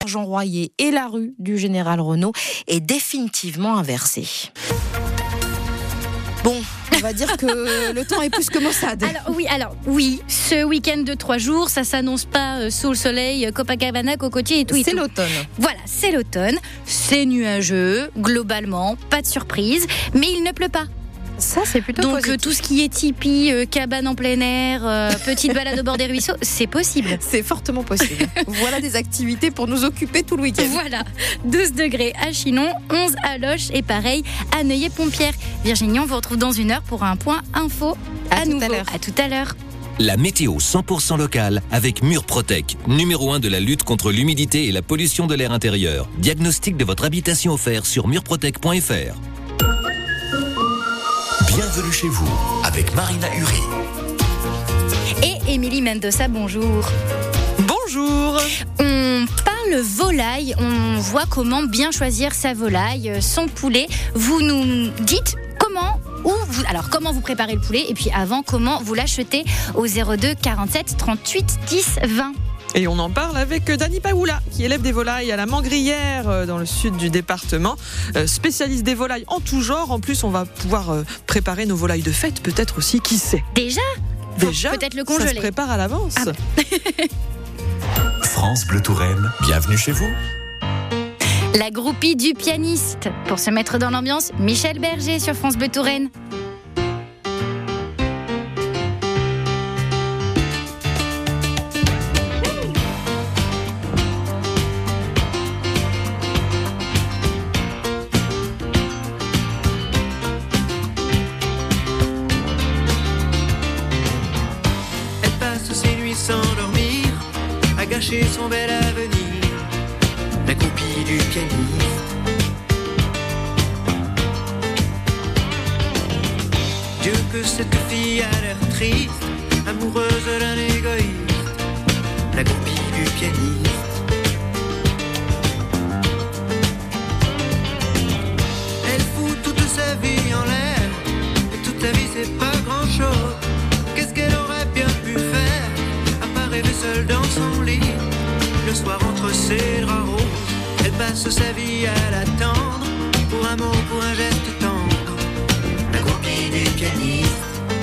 Jean Royer et la rue du Général Renault est définitivement inversée. Bon, on va dire que le temps est plus que maussade. Alors oui, ce week-end de 3 jours, ça s'annonce pas sous le soleil, Copacabana, cocotier et tout. C'est l'automne. Voilà, c'est l'automne, c'est nuageux, globalement, pas de surprise, mais il ne pleut pas. Ça, c'est plutôt donc positif. Tout ce qui est tipi, cabane en plein air, petite balade au bord des ruisseaux, c'est possible. C'est fortement possible. Voilà des activités pour nous occuper tout le week-end. Voilà, 12 degrés à Chinon, 11 à Loches et pareil à Neuilly-Pompierre. Virginie, on vous retrouve dans une heure pour un point info à nouveau. À tout à l'heure. La météo 100% locale avec Murprotec, numéro 1 de la lutte contre l'humidité et la pollution de l'air intérieur. Diagnostic de votre habitation offert sur murprotec.fr. Bienvenue chez vous avec Marina Uri. Et Émilie Mendoza, bonjour. Bonjour. On parle volaille, on voit comment bien choisir sa volaille, son poulet. Vous nous dites comment vous préparez le poulet et puis avant, comment vous l'achetez au 02 47 38 10 20. Et on en parle avec Dani Paoula, qui élève des volailles à la Mangrière, dans le sud du département. Spécialiste des volailles en tout genre. En plus, on va pouvoir préparer nos volailles de fête, peut-être aussi, qui sait. Déjà, peut-être le congeler. Ça se prépare à l'avance. France Bleu Touraine, bienvenue chez vous. La groupie du pianiste. Pour se mettre dans l'ambiance, Michel Berger sur France Bleu Touraine. Gâcher son bel avenir, la copie du pianiste. Dieu que cette fille a l'air triste, amoureuse d'un égoïste, la copie du pianiste. Elle fout toute sa vie en l'air, et toute sa vie c'est pas grand chose. Qu'est-ce qu'elle aurait bien pu faire, à part rêver seule dans son lit? Le soir entre ses draps roses, elle passe sa vie à l'attendre, pour un mot, pour un geste tendre, la copie du pianiste.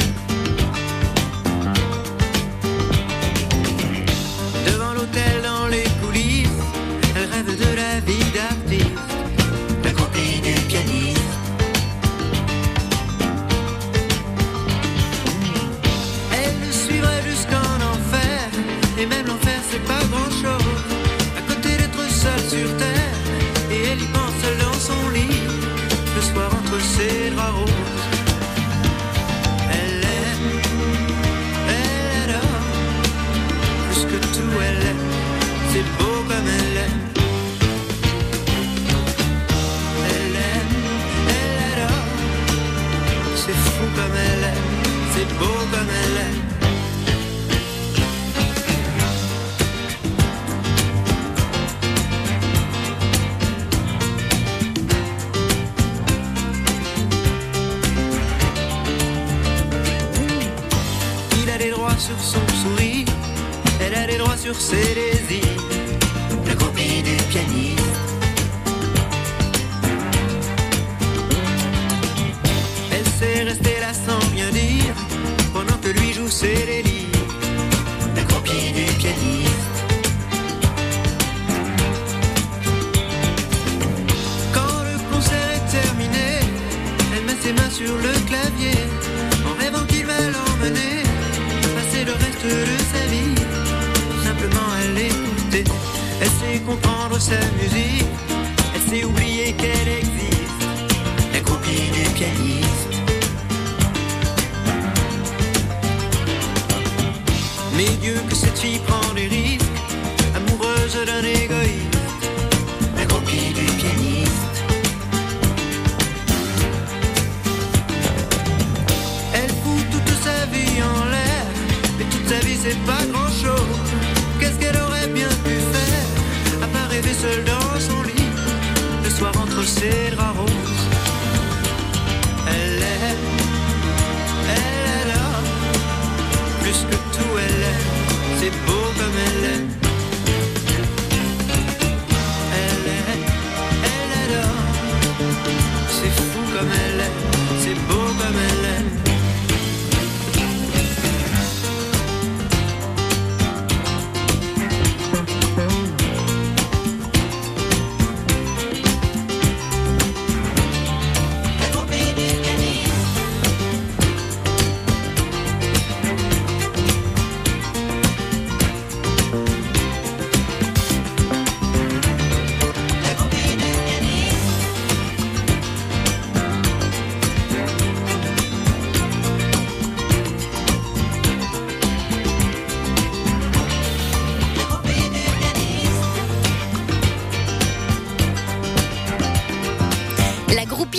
Devant l'hôtel, dans les coulisses, elle rêve de la vie d'artiste, la copie du pianiste. Elle le suivrait jusqu'en enfer, et même l'enfer c'est pas grand chose. Sur terre, et elle y pense seule dans son lit, le soir entre ses draps roses. Elle aime, elle adore, plus que tout elle aime, c'est beau comme elle aime. Elle aime, elle adore, c'est fou comme elle aime, c'est beau comme elle aime. Sur son sourire, elle a les droits sur ses désirs, la copie du pianiste. Elle sait rester là sans rien dire, pendant que lui joue ses délires, la copie du pianiste. Quand le concert est terminé, elle met ses mains sur le clavier, en rêvant qu'il va l'emmener le reste de sa vie, simplement à l'écouter. Elle sait comprendre sa musique, elle sait oublier qu'elle existe, la copie du pianiste. Mais Dieu que cette fille prend des risques, amoureuse d'un égoïste, la copie du pianiste. Elle fout toute sa vie en l'air, sa vie c'est pas grand chose. Qu'est-ce qu'elle aurait bien pu faire, à part rêver seule dans son lit, le soir entre ses draps roses. Elle aime, elle adore, plus que tout elle aime, c'est beau comme elle aime.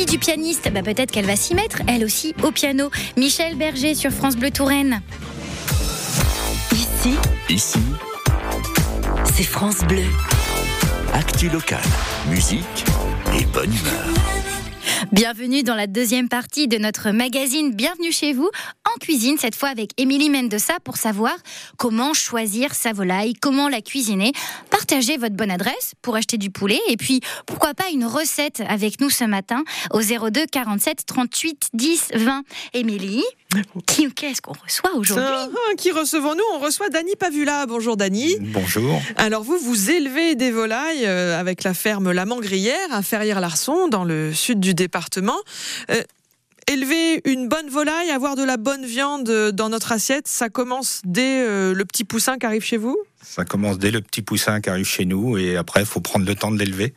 du pianiste, peut-être qu'elle va s'y mettre, elle aussi, au piano. Michel Berger sur France Bleu Touraine. Ici, C'est France Bleu. actu locale, musique et bonne humeur. Bienvenue dans la deuxième partie de notre magazine Bienvenue chez vous, en cuisine, cette fois avec Émilie Mendoza pour savoir comment choisir sa volaille, comment la cuisiner. Partagez votre bonne adresse pour acheter du poulet et puis pourquoi pas une recette avec nous ce matin au 02 47 38 10 20. Émilie, qu'est-ce qu'on reçoit aujourd'hui ? Qui recevons-nous ? On reçoit Dany Pavula. Bonjour Dany. Bonjour. Alors vous élevez des volailles avec la ferme La Mangrière à Ferrières-Larçon dans le sud du département. Élever une bonne volaille, avoir de la bonne viande dans notre assiette, ça commence dès le petit poussin qui arrive chez vous ? Ça commence dès le petit poussin qui arrive chez nous et après il faut prendre le temps de l'élever.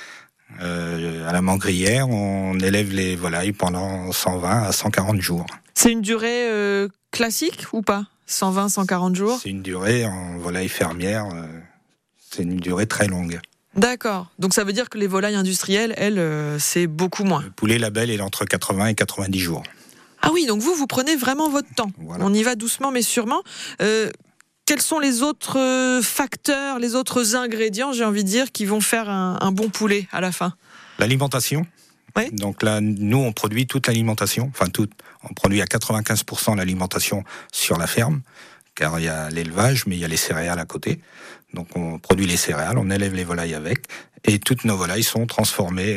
À La Mangrière, on élève les volailles pendant 120 à 140 jours. C'est une durée classique ou pas ? 120, 140 jours ? C'est une durée en volaille fermière, c'est une durée très longue. D'accord. Donc ça veut dire que les volailles industrielles, elles, c'est beaucoup moins. Le poulet label est entre 80 et 90 jours. Ah oui, donc vous prenez vraiment votre temps. Voilà. On y va doucement mais sûrement. Quels sont les autres facteurs, les autres ingrédients, j'ai envie de dire, qui vont faire un bon poulet à la fin ? L'alimentation. Oui. Donc là, nous, on produit toute l'alimentation, on produit à 95% l'alimentation sur la ferme, car il y a l'élevage, mais il y a les céréales à côté. Donc on produit les céréales, on élève les volailles avec, et toutes nos volailles sont transformées,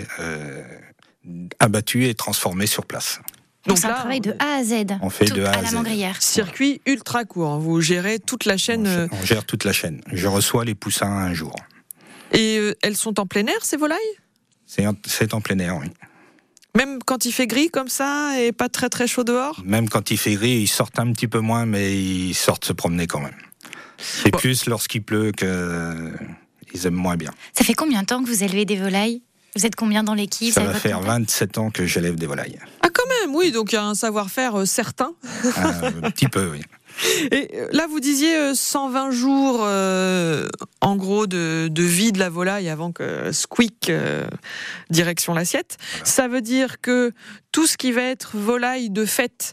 abattues et transformées sur place. Donc c'est un travail de A à Z. On fait de A à à la Z. Mangrière. Circuit ultra court. Vous gérez toute la chaîne. On gère toute la chaîne. Je reçois les poussins un jour. Et elles sont en plein air, ces volailles ? C'est en plein air, oui. Même quand il fait gris comme ça et pas très très chaud dehors ? Même quand il fait gris, ils sortent un petit peu moins, mais ils sortent se promener quand même. C'est plus lorsqu'il pleut qu'ils aiment moins bien. Ça fait combien de temps que vous élevez des volailles ? Vous êtes combien dans l'équipe ? Ça va faire 27 ans que j'élève des volailles. Ah quand même, oui, donc il y a un savoir-faire certain. Un petit peu, oui. Et là, vous disiez 120 jours, en gros, de vie de la volaille avant que squeak direction l'assiette. Voilà. Ça veut dire que tout ce qui va être volaille de fête,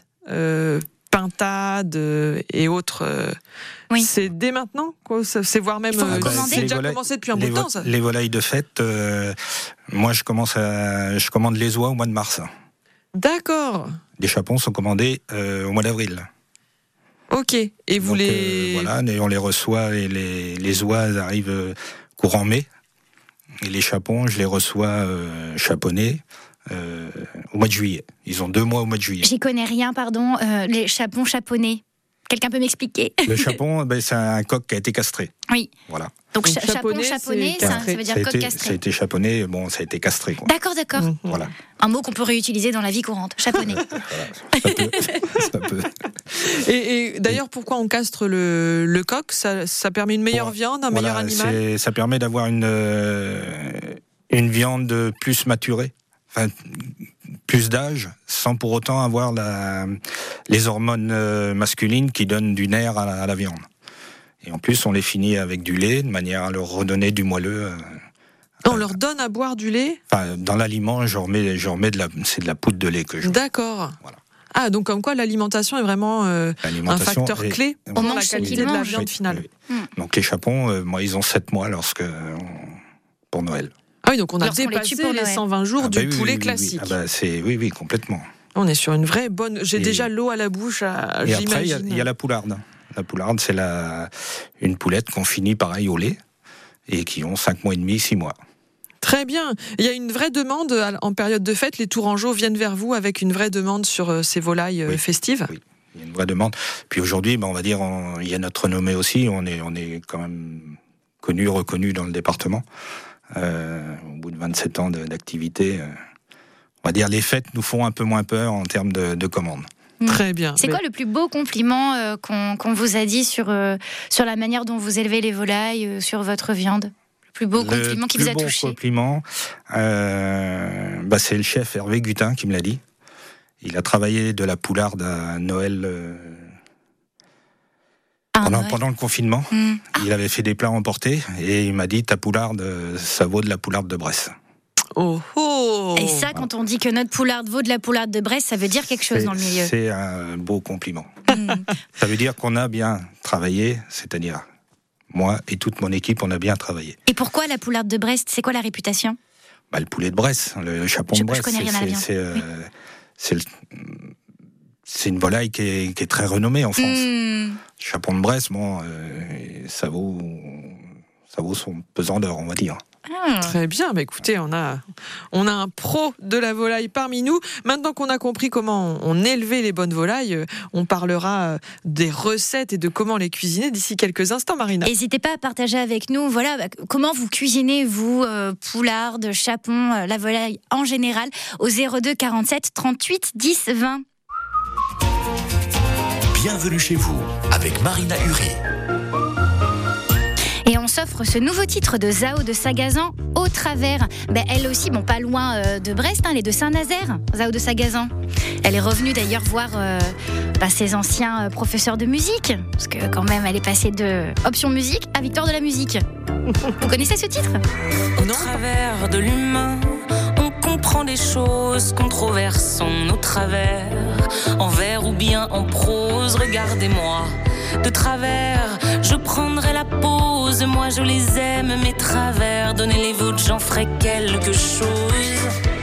pintade et autres, oui. C'est dès maintenant, quoi. C'est voire même c'est déjà commencé depuis un bout de temps. Ça. Les volailles de fête, moi je commande les oies au mois de mars. D'accord. Les chapons sont commandés au mois d'avril. Ok. Et vous donc, voilà, et on les reçoit et les oies arrivent courant mai. Et les chapons, je les reçois chaponnés. Au mois de juillet. Ils ont 2 mois au mois de juillet. J'y connais rien, pardon. Les chapons chaponnés. Quelqu'un peut m'expliquer ? Le chapon, c'est un coq qui a été castré. Oui. Voilà. Donc chapon chaponné, ça veut dire coq castré. Ça a été chaponné, ça a été castré. Quoi. D'accord. Voilà. Un mot qu'on peut réutiliser dans la vie courante. Chaponné. Voilà. Ça peut. Et d'ailleurs, pourquoi on castre le coq ? Ça permet une meilleure viande, un meilleur animal ? Ça permet d'avoir une viande plus maturée. Enfin, plus d'âge, sans pour autant avoir les hormones masculines qui donnent du nerf à la viande. Et en plus, on les finit avec du lait, de manière à leur redonner du moelleux. On leur donne à boire du lait ? Enfin, dans l'aliment, je remets c'est de la poudre de lait que je mets. D'accord. Voilà. Ah, donc comme quoi l'alimentation est vraiment un facteur clé pour la qualité de la viande finale. Oui. Donc les chapons, ils ont 7 mois pour Noël. Ah oui, donc on a dépassé les 120 jours du poulet classique. Ah bah oui, complètement. On est sur une vraie bonne... J'ai déjà l'eau à la bouche, et j'imagine. Après, il y a la poularde. La poularde, c'est une poulette qu'on finit pareil au lait et qui ont 5 mois et demi, 6 mois. Très bien. Il y a une vraie demande en période de fête. Les Tourangeaux viennent vers vous avec une vraie demande sur ces volailles festives. Oui, il y a une vraie demande. Puis aujourd'hui, on va dire, il y a notre renommée aussi. On est quand même connu, reconnu dans le département. Au bout de 27 ans d'activité, on va dire les fêtes nous font un peu moins peur en termes de commandes. Très bien. C'est quoi le plus beau compliment qu'on vous a dit sur la manière dont vous élevez les volailles, sur votre viande ? Le plus beau compliment qui vous a touché ? Le plus beau compliment, c'est le chef Hervé Gutin qui me l'a dit. Il a travaillé de la poularde à Noël pendant le confinement. Il avait fait des plats emportés et il m'a dit ta poularde, ça vaut de la poularde de Bresse. Oh oh. Et ça, quand on dit que notre poularde vaut de la poularde de Brest, ça veut dire quelque chose dans le milieu. C'est un beau compliment. Ça veut dire qu'on a bien travaillé, c'est-à-dire moi et toute mon équipe, on a bien travaillé. Et pourquoi la poularde de Brest? C'est quoi la réputation? Le poulet de Brest, le chapon de Brest. Je connais rien à la viande. C'est une volaille qui est très renommée en France. Chapon de Brest, ça vaut son pesant d'or, on va dire. Très bien, écoutez, on a un pro de la volaille parmi nous. Maintenant qu'on a compris comment on élevait les bonnes volailles, on parlera des recettes et de comment les cuisiner d'ici quelques instants, Marina. N'hésitez pas à partager avec nous, comment vous cuisinez, vous, poularde, chapon, la volaille en général, au 02 47 38 10 20. Bienvenue chez vous, avec Marina Huré. Et on s'offre ce nouveau titre de Zao de Sagazan, Au Travers. Elle aussi, pas loin de Brest, elle est de Saint-Nazaire, Zao de Sagazan. Elle est revenue d'ailleurs voir ses anciens professeurs de musique, parce que quand même, elle est passée de Option Musique à Victoire de la musique. Vous connaissez ce titre? Au travers de l'humain, on comprend des choses, controversons nos travers. En vers ou bien en prose, regardez-moi. De travers, je prendrai la pause. Moi je les aime, mes travers. Donnez les vôtres, j'en ferai quelque chose.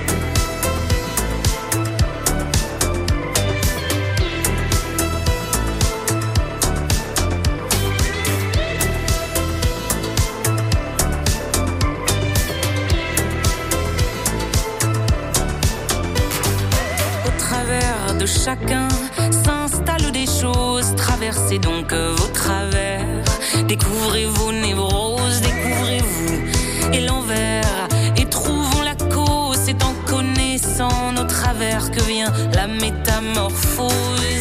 Au travers de chacun s'installent des choses. Traversez donc vos travers. Découvrez vos névroses, découvrez-vous et l'envers. Et trouvons la cause, c'est en connaissant nos travers que vient la métamorphose.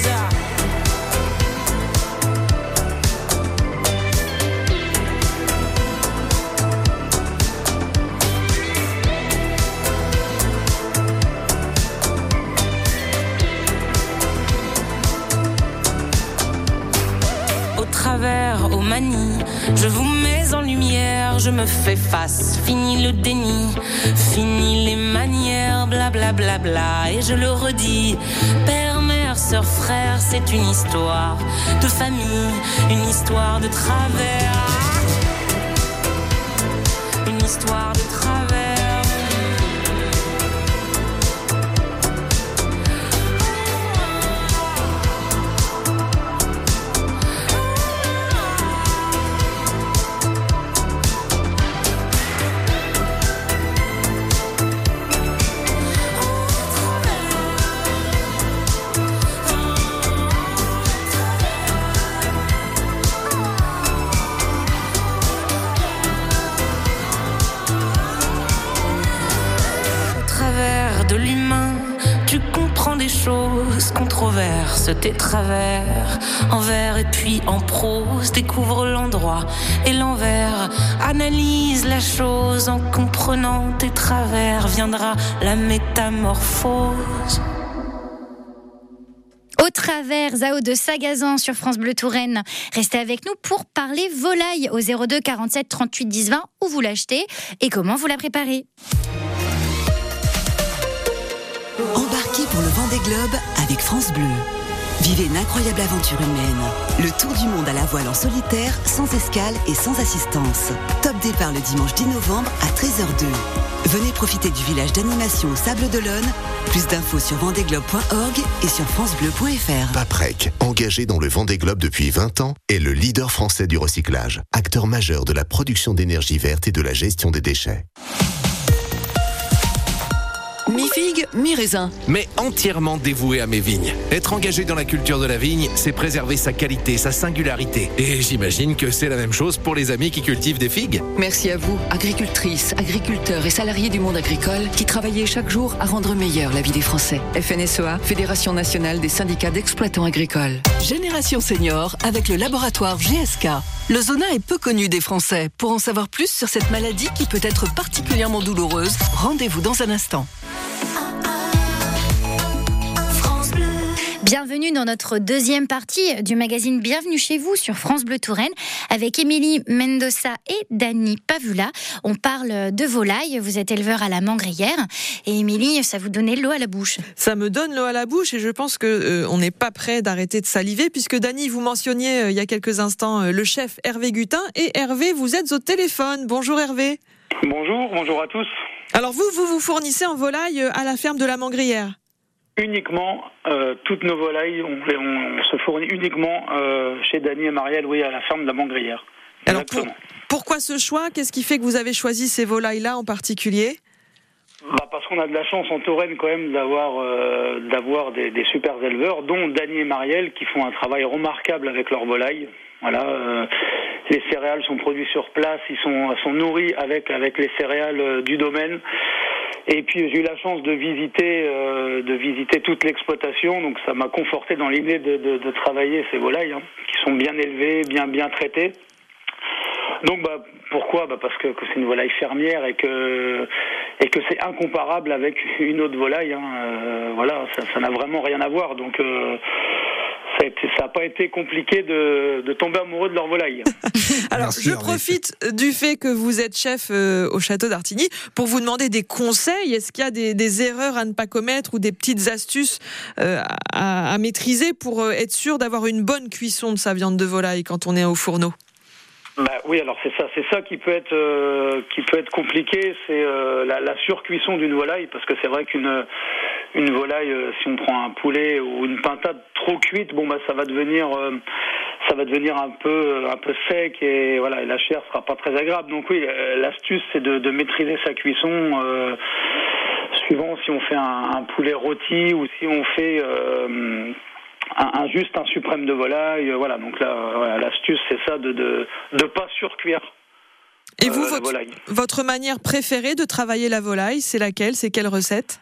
Aux manies, je vous mets en lumière, je me fais face, fini le déni, fini les manières, blablabla, bla bla bla, et je le redis, père, mère, sœur, frère, c'est une histoire de famille, une histoire de travers, une histoire de travers. Controverse tes travers, en vers et puis en prose, découvre l'endroit et l'envers, analyse la chose, en comprenant tes travers, viendra la métamorphose. Au Travers, Zao de Sagazan sur France Bleu Touraine. Restez avec nous pour parler volaille au 02 47 38 10 20, où vous l'achetez et comment vous la préparez. Embarquez pour le Vendée Globe avec France Bleu. Vivez une incroyable aventure humaine. Le tour du monde à la voile en solitaire, sans escale et sans assistance. Top départ le dimanche 10 novembre à 13h02. Venez profiter du village d'animation au Sable d'Olonne. Plus d'infos sur vendéglobe.org et sur francebleu.fr. Paprec, engagé dans le Vendée Globe depuis 20 ans, est le leader français du recyclage, acteur majeur de la production d'énergie verte et de la gestion des déchets. Mi-figue, mi-raisin. Mais entièrement dévoué à mes vignes. Être engagé dans la culture de la vigne, c'est préserver sa qualité, sa singularité. Et j'imagine que c'est la même chose pour les amis qui cultivent des figues. Merci à vous, agricultrices, agriculteurs et salariés du monde agricole, qui travaillez chaque jour à rendre meilleure la vie des Français. FNSEA, Fédération nationale des syndicats d'exploitants agricoles. Génération Senior avec le laboratoire GSK. Le zona est peu connu des Français. Pour en savoir plus sur cette maladie qui peut être particulièrement douloureuse, rendez-vous dans un instant. Bienvenue dans notre deuxième partie du magazine Bienvenue chez vous sur France Bleu Touraine avec Émilie Mendoza et Dani Pavula. On parle de volaille, vous êtes éleveur à la Mangrière et Émilie, ça vous donnait l'eau à la bouche. Ça me donne l'eau à la bouche et je pense qu'on n'est pas prêt d'arrêter de saliver puisque Dani, vous mentionniez il y a quelques instants le chef Hervé Gutin et Hervé, vous êtes au téléphone. Bonjour Hervé. Bonjour à tous. Alors vous fournissez en volaille à la ferme de la Mangrière? Uniquement, toutes nos volailles, on se fournit uniquement chez Dany et Marielle, oui, à la ferme de la Mangrière. Alors pourquoi ce choix? Qu'est-ce qui fait que vous avez choisi ces volailles-là en particulier? Parce qu'on a de la chance en Touraine quand même d'avoir des super éleveurs, dont Dany et Marielle, qui font un travail remarquable avec leurs volailles. Voilà, les céréales sont produites sur place, ils sont nourris avec les céréales du domaine. Et puis j'ai eu la chance de visiter toute l'exploitation, donc ça m'a conforté dans l'idée de travailler ces volailles, qui sont bien élevées, bien traitées. Donc pourquoi? Parce que c'est une volaille fermière et que c'est incomparable avec une autre volaille. Voilà, ça n'a vraiment rien à voir. Donc ça n'a pas été compliqué de tomber amoureux de leur volaille. Alors, je profite du fait que vous êtes chef au château d'Artigny pour vous demander des conseils. Est-ce qu'il y a des erreurs à ne pas commettre ou des petites astuces à maîtriser pour être sûr d'avoir une bonne cuisson de sa viande de volaille quand on est au fourneau? Oui, alors c'est ça qui peut être compliqué, c'est la surcuisson d'une volaille, parce que c'est vrai qu'une volaille, si on prend un poulet ou une pintade trop cuite, ça va devenir un peu sec et voilà, et la chair sera pas très agréable. Donc oui, l'astuce c'est de maîtriser sa cuisson suivant si on fait un poulet rôti ou si on fait juste un suprême de volaille, voilà. Donc là, l'astuce c'est ça de pas surcuire. Et vous, votre manière préférée de travailler la volaille, c'est laquelle? C'est quelle recette?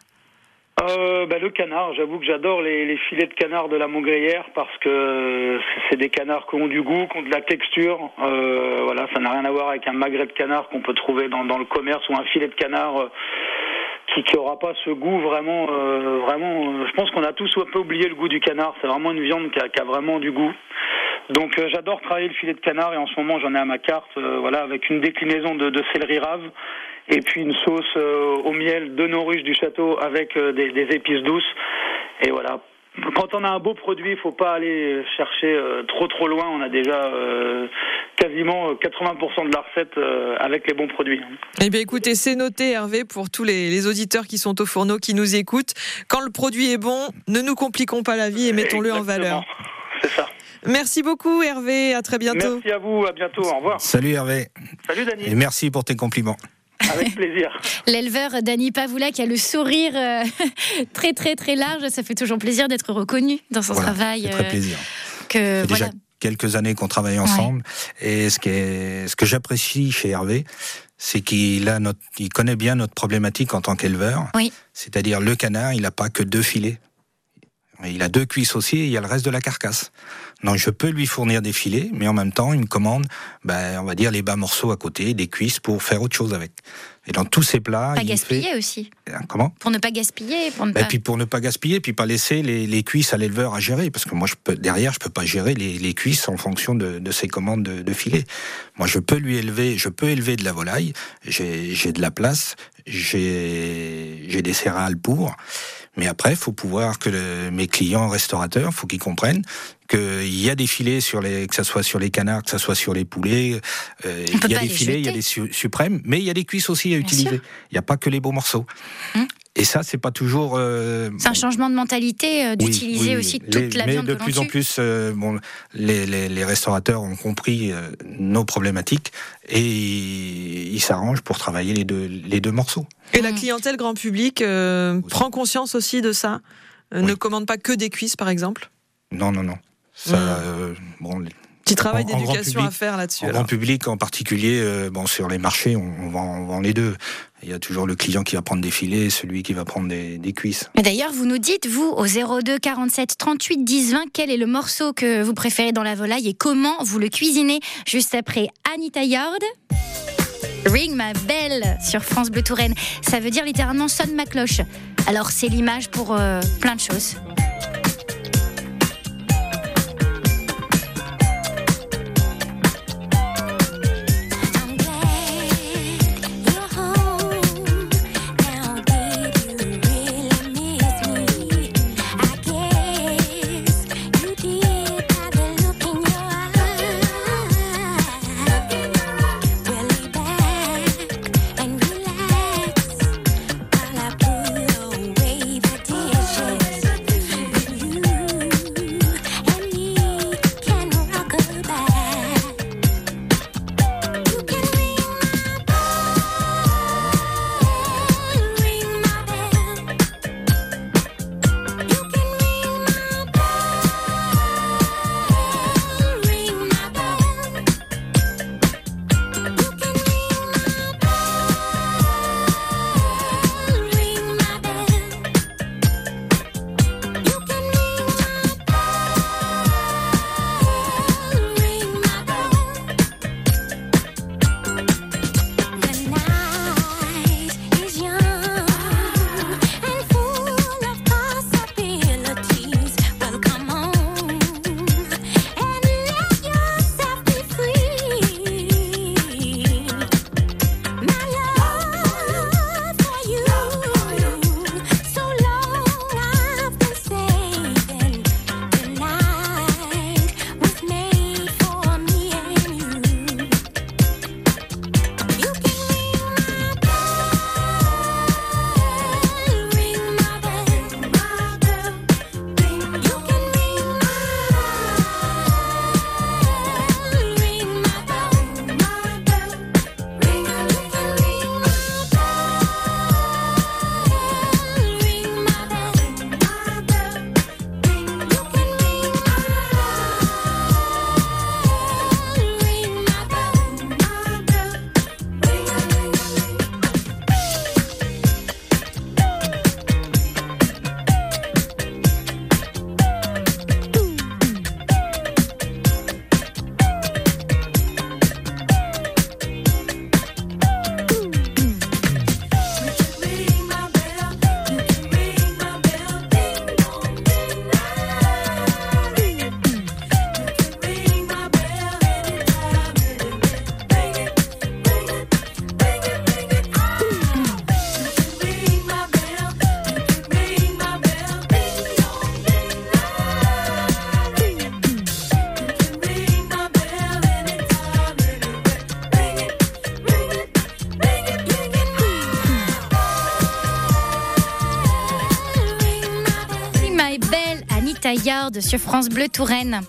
Le canard. J'avoue que j'adore les filets de canard de la Mangrière parce que c'est des canards qui ont du goût, qui ont de la texture. Voilà, ça n'a rien à voir avec un magret de canard qu'on peut trouver dans le commerce ou un filet de canard. Qui aura pas ce goût vraiment. Je pense qu'on a tous un peu oublié le goût du canard. C'est vraiment une viande qui a vraiment du goût. Donc j'adore travailler le filet de canard et en ce moment j'en ai à ma carte. Voilà, avec une déclinaison de céleri rave et puis une sauce au miel de nos ruches du château avec des épices douces. Et voilà. Quand on a un beau produit, il faut pas aller chercher trop loin. On a déjà quasiment 80% de la recette avec les bons produits. Eh bien, écoutez, c'est noté, Hervé, pour tous les auditeurs qui sont au fourneau, qui nous écoutent. Quand le produit est bon, ne nous compliquons pas la vie et mettons-le en valeur. C'est ça. Merci beaucoup, Hervé. À très bientôt. Merci à vous. À bientôt. Au revoir. Salut, Hervé. Salut, Dany. Et merci pour tes compliments. Avec plaisir. L'éleveur Dany Pavula qui a le sourire très très très large, ça fait toujours plaisir d'être reconnu dans son travail. C'est très plaisir. C'est déjà quelques années qu'on travaille ensemble et ce que j'apprécie chez Hervé, c'est qu'il connaît bien notre problématique en tant qu'éleveur. Oui. C'est-à-dire le canard, il n'a pas que 2 filets. Il a 2 cuisses aussi et il y a le reste de la carcasse. Donc je peux lui fournir des filets, mais en même temps, il me commande, on va dire, les bas morceaux à côté, des cuisses pour faire autre chose avec. Et dans tous ces plats... Pas gaspiller aussi. Comment ? Pour ne pas gaspiller. Et puis pour ne pas gaspiller, puis pas laisser les cuisses à l'éleveur à gérer. Parce que moi, je peux pas gérer les cuisses en fonction de ses commandes de filets. Moi, je peux élever de la volaille, j'ai de la place, j'ai des céréales pour... Mais après, il faut pouvoir que mes clients restaurateurs, faut qu'ils comprennent qu'il y a des filets que ça soit sur les canards, que ça soit sur les poulets, il y a des filets, il y a des suprêmes, mais il y a des cuisses aussi à utiliser. Il n'y a pas que les beaux morceaux. Et ça, c'est pas toujours... C'est un changement de mentalité d'utiliser aussi toute la viande que l'on tue. Mais de plus en plus, les restaurateurs ont compris nos problématiques et ils s'arrangent pour travailler les deux morceaux. Et la clientèle grand public prend conscience aussi de ça, ne commande pas que des cuisses, par exemple? Non. Ça, petit travail d'éducation à faire là-dessus. En grand public, en particulier, sur les marchés, on vend les deux. Il y a toujours le client qui va prendre des filets et celui qui va prendre des cuisses. Mais d'ailleurs, vous nous dites, vous, au 02 47 38 10 20, quel est le morceau que vous préférez dans la volaille et comment vous le cuisinez? Juste après Anita Yard. Ring ma belle sur France Bleu Touraine. Ça veut dire littéralement sonne ma cloche. Alors c'est l'image pour plein de choses. Mendoza Yard sur France Bleu Touraine.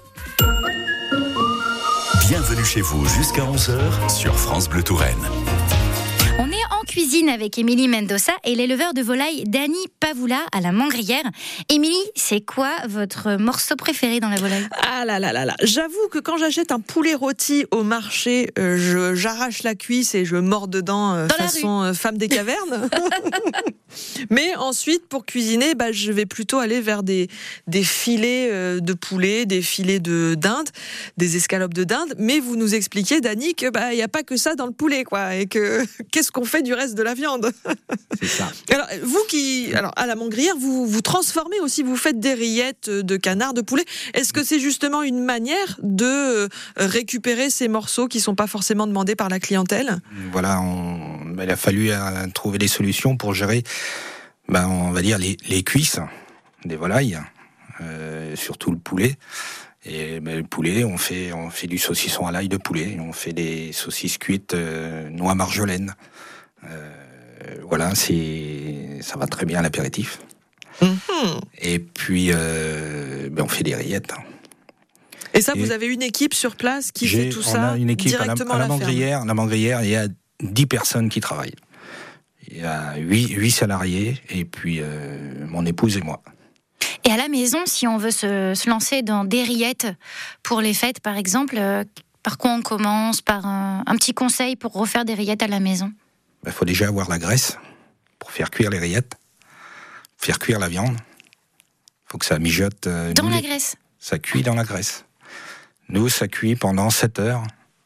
Bienvenue chez vous jusqu'à 11h sur France Bleu Touraine. On est en cuisine avec Émilie Mendoza et l'éleveur de volaille Dany Pavoula à la Mangrière. Émilie, c'est quoi votre morceau préféré dans la volaille ? Ah là là là là. J'avoue que quand j'achète un poulet rôti au marché, j'arrache la cuisse et je mords dedans façon femme des cavernes. Mais ensuite, pour cuisiner, je vais plutôt aller vers des filets de poulet, des filets de dinde, des escalopes de dinde. Mais vous nous expliquiez, Dany, que il n'y a pas que ça dans le poulet, quoi, et que qu'est-ce qu'on fait du reste de la viande ? C'est ça. Alors, à la Mangrière, vous transformez aussi, vous faites des rillettes de canard, de poulet. Est-ce que c'est justement une manière de récupérer ces morceaux qui sont pas forcément demandés par la clientèle ? Voilà, il a fallu trouver des solutions pour gérer, on va dire, les cuisses des volailles, surtout le poulet. Et le poulet, on fait du saucisson à l'ail de poulet, on fait des saucisses cuites noix marjolaine. Voilà, ça va très bien à l'apéritif. Et puis, on fait des rillettes. Et ça, vous avez une équipe sur place qui fait tout ça directement On a une équipe à la Mangrière. À la Mangrière, il y a 10 personnes qui travaillent. Il y a 8 salariés, et puis mon épouse et moi. Et à la maison, si on veut se lancer dans des rillettes pour les fêtes, par exemple, par quoi on commence ? Par un petit conseil pour refaire des rillettes à la maison ? Il faut déjà avoir la graisse pour faire cuire les rillettes, faire cuire la viande. Il faut que ça mijote. Dans la graisse ? Ça cuit dans la graisse. Nous, ça cuit pendant 7 heures.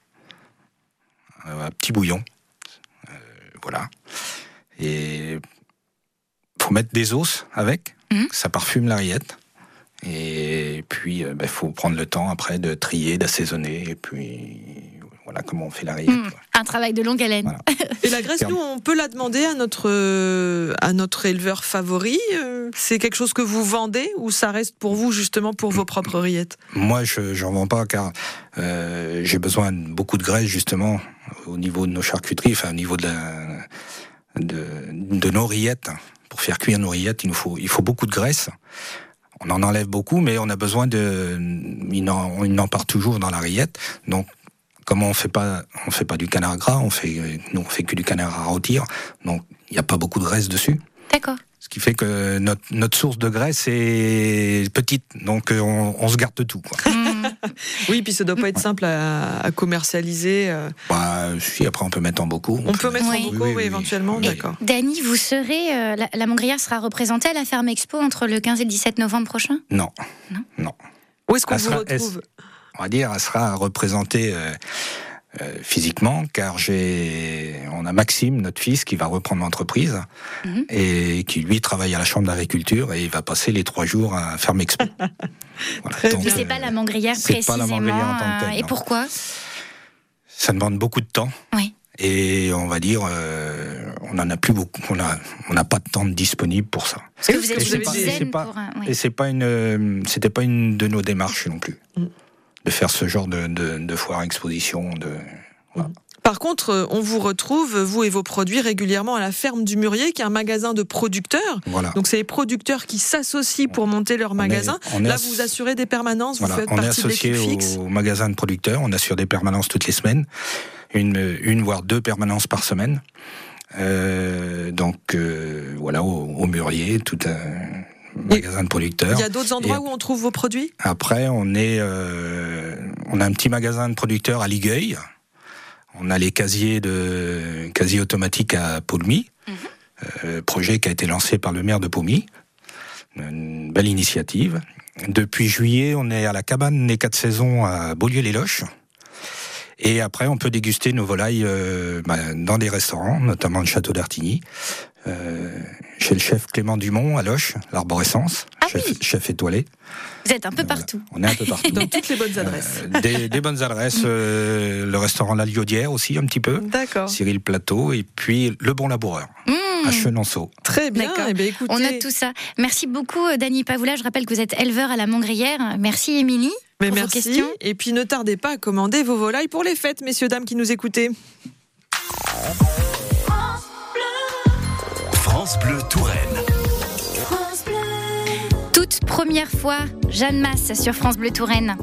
Un petit bouillon. Voilà. Et faut mettre des os avec. Ça parfume la rillette. Et puis, faut prendre le temps après de trier, d'assaisonner. Et puis, voilà comment on fait la rillette. Un travail de longue haleine. Voilà. Et la graisse, nous, on peut la demander à notre éleveur favori. C'est quelque chose que vous vendez ou ça reste pour vous, justement, pour vos propres rillettes ? Moi, j'en vends pas car j'ai besoin de beaucoup de graisse, justement, au niveau de nos charcuteries, au niveau de nos rillettes. Pour faire cuire nos rillettes, il faut beaucoup de graisse. On en enlève beaucoup, mais on a besoin il en part toujours dans la rillette. Donc, comme on fait pas du canard gras, on fait que du canard à rôtir. Donc, il n'y a pas beaucoup de graisse dessus. D'accord. Ce qui fait que notre source de graisse est petite. Donc, on se garde de tout, quoi. Oui, puis ça doit pas être simple à commercialiser. Si, après on peut mettre en beaucoup. On peut mettre en beaucoup, oui, éventuellement, d'accord. Dany, vous serez, la Mangrière sera représentée à la Ferme Expo entre le 15 et le 17 novembre prochain ? Non. Où est-ce qu'on vous retrouve ? On va dire, elle sera représentée physiquement, car on a Maxime, notre fils, qui va reprendre l'entreprise et qui, lui, travaille à la Chambre d'agriculture et il va passer les 3 jours à Ferme Expo. Voilà. Donc, mais c'est pas la Mangrière précisément. Pas la Mangrière en tant que telle, et pourquoi ? Ça demande beaucoup de temps. Oui. Et on va dire, on n'en a plus beaucoup. On n'a pas de temps disponible pour ça. Parce que vous avez une dizaine pour un... Et c'était pas une de nos démarches non plus. De faire ce genre de foire exposition. Voilà. Par contre, on vous retrouve, vous et vos produits, régulièrement à la Ferme du Mûrier, qui est un magasin de producteurs. Voilà. Donc c'est les producteurs qui s'associent pour monter leur magasin. Là, vous assurez des permanences, vous faites partie de l'équipe fixe. On est associé au magasin de producteurs, on assure des permanences toutes les semaines, une voire 2 permanences par semaine. Voilà, au Mûrier, tout un magasin de producteurs. Il y a d'autres endroits où on trouve vos produits ? Après, on a un petit magasin de producteurs à Ligueuil. On a les casiers automatiques à Paulmy, projet qui a été lancé par le maire de Paulmy. Une belle initiative. Depuis juillet, on est à la cabane des 4 saisons à Beaulieu-les-Loches. Et après, on peut déguster nos volailles dans des restaurants, notamment le Château d'Artigny, chez le chef Clément Dumont à Loches, l'Arborescence, chef étoilé. Vous êtes un peu partout. On est un peu partout. Dans toutes les bonnes adresses. Des bonnes adresses. Le restaurant La Liaudière aussi, un petit peu. D'accord. Cyril Plateau. Et puis Le Bon Laboureur. À Chenonceau. Très bien. Écoutez... On note tout ça. Merci beaucoup, Dany Pavoula. Je rappelle que vous êtes éleveur à la Mangrière. Merci, Émilie. Mais merci. Et puis ne tardez pas à commander vos volailles pour les fêtes, messieurs, dames qui nous écoutez. France Bleu Touraine. Toute première fois, Jeanne Masse sur France Bleu Touraine.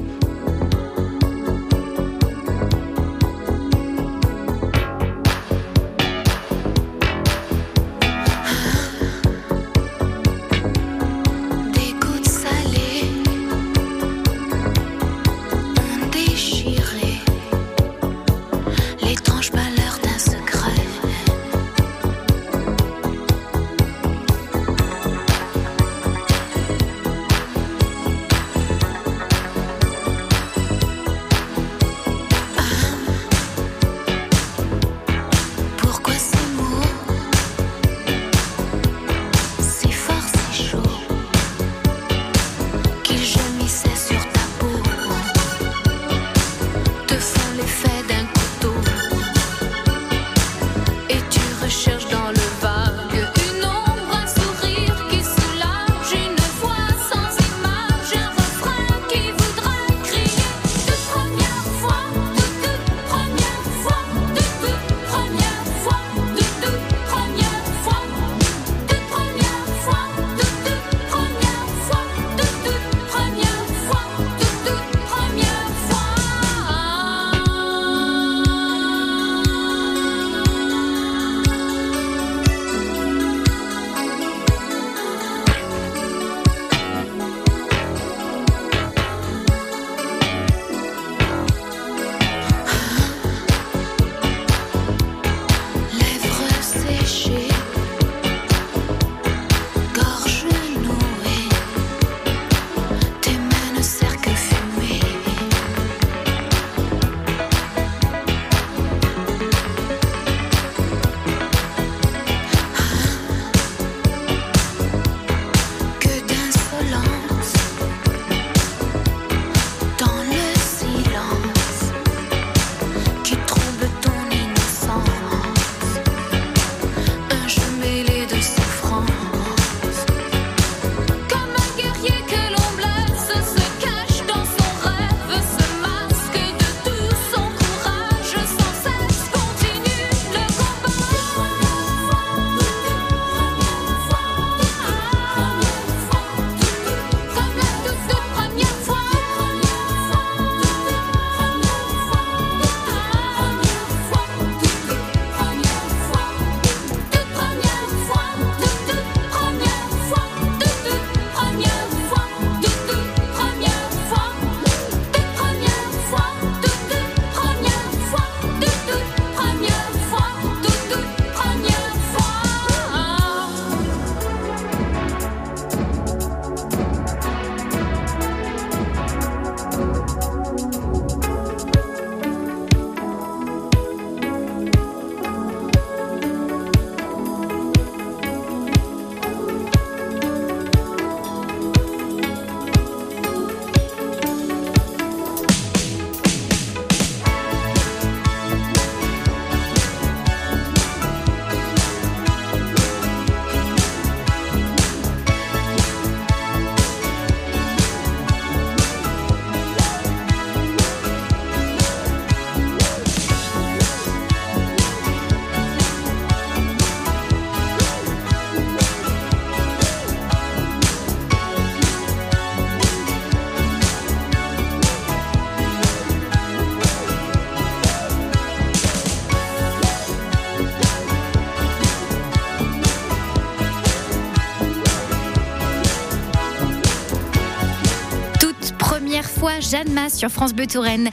fois Jeanne Masse sur France Bleu Touraine.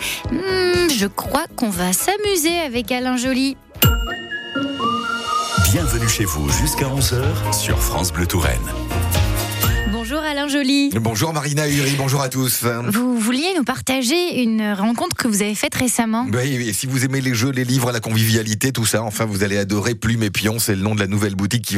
Je crois qu'on va s'amuser avec Alain Joly. Bienvenue chez vous jusqu'à 11h sur France Bleu Touraine. Bonjour Alain Joly. Bonjour Marina Uri, bonjour à tous. Vous vouliez nous partager une rencontre que vous avez faite récemment. Et si vous aimez les jeux, les livres, la convivialité, tout ça, enfin vous allez adorer Plume et Pion, c'est le nom de la nouvelle boutique qui